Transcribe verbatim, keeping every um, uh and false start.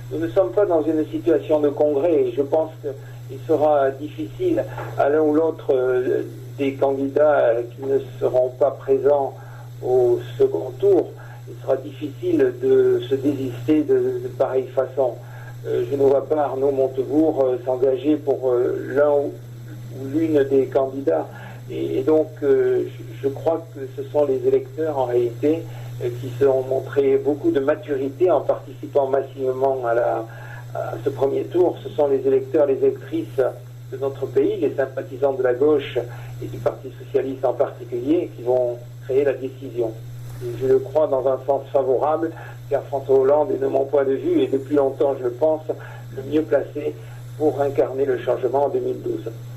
nous ne sommes pas dans une situation de congrès et je pense qu'il sera difficile à l'un ou l'autre euh, des candidats qui ne seront pas présents au second tour. Il sera difficile de se désister de, de pareille façon. Euh, je ne vois pas Arnaud Montebourg euh, s'engager pour euh, l'un ou, ou l'une des candidats. Et, et donc, euh, je, je crois que ce sont les électeurs, en réalité, euh, qui se ont montré beaucoup de maturité en participant massivement à, la, à ce premier tour. Ce sont les électeurs, les électrices de notre pays, les sympathisants de la gauche et du Parti socialiste en particulier, qui vont créer la décision. Et je le crois dans un sens favorable, car François Hollande est, de mon point de vue, et depuis longtemps je le pense, le mieux placé pour incarner le changement en deux mille douze.